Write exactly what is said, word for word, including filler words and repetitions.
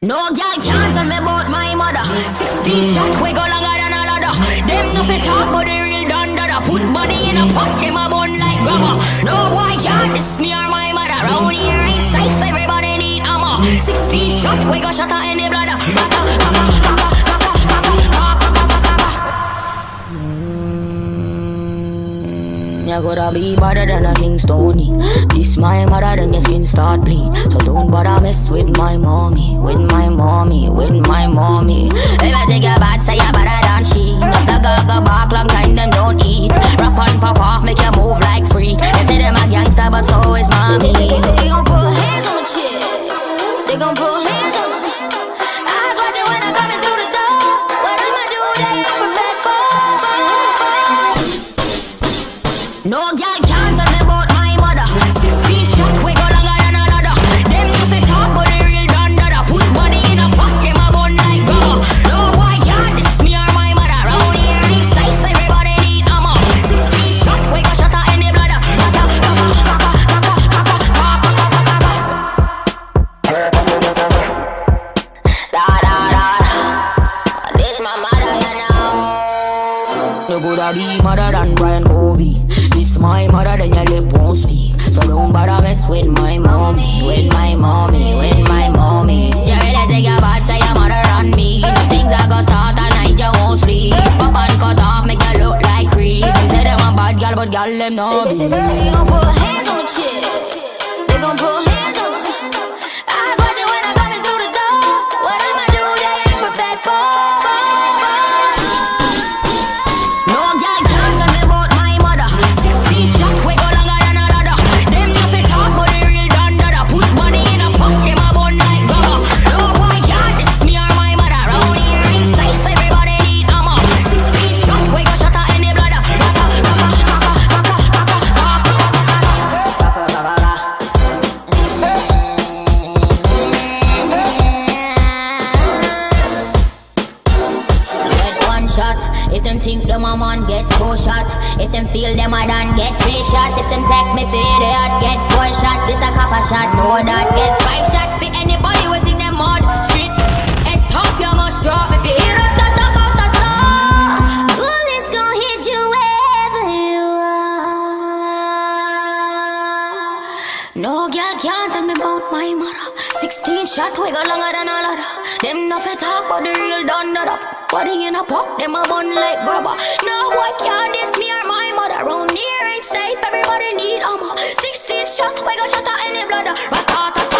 No girl can't tell me about my mother. Sixteen shot we go longer than a ladder. Them no fit talk but the real done dada. Put body in a pot, them a bun like grabber. No boy can't diss me or my mother. Round here ain't safe, everybody need ammo. Sixteen shot we go shot at any bladder. You gotta be better than a King Stony. This my mother, then your skin start bleed. So don't bother mess with my mommy, with my mommy, with my mommy. If I take your bad, say you better than she. If the girl go back, long time them don't eat. Rap and pop off, make you move like freak. They say them a gangster, but so is mommy. They gon' put hands on the chick. They gon' put hands on the. Eyes watching when I'm coming through the door. What I'ma do, they ain't prepared for. No girl can't tell me about my mother. Sixteen shot we go longer than a ladder. Them no fit talk but the real done dada. Put body in a pot, them a bun like grabber. No boy can't diss me or my mother. Round here ain't safe, everybody need ammo. Sixteen shot we go shot at any bladder. Da da da. This my mother, you know. You coulda be mother than Brian Kobe. My mother, then your lip won't speak. So don't bother mess with my mommy, with my mommy, with my mommy. You really take your bad, say your mother on me. If things are gonna start at night, you won't sleep. Pop and cut off, make you look like creep. Them say them a bad girl, but girl them no be. They gon' put hands on the chick. They gon' put hands on the. Eyes watching when I'm coming through the door. What I'ma do, they ain't prepared for. If them think them a man, get two shot. If them feel them a done, get three shot. If them take me for idiot, get four shot. This a copper shot, know that. Get five shot for anybody within them mud street. Head top, you must drop. If you hear a ta ta ta ta ta, bullets gon' hit you wherever you are. No girl can't tell me about my mother. Sixteen shot, we go longer than a ladder. Them no fit talk, but the real done that up. Body in a pot, them a bun like grabber. No boy can't diss me or my mother. Round here ain't safe, everybody need armor. Sixteen shot, we go shot at any bladder. Ratata.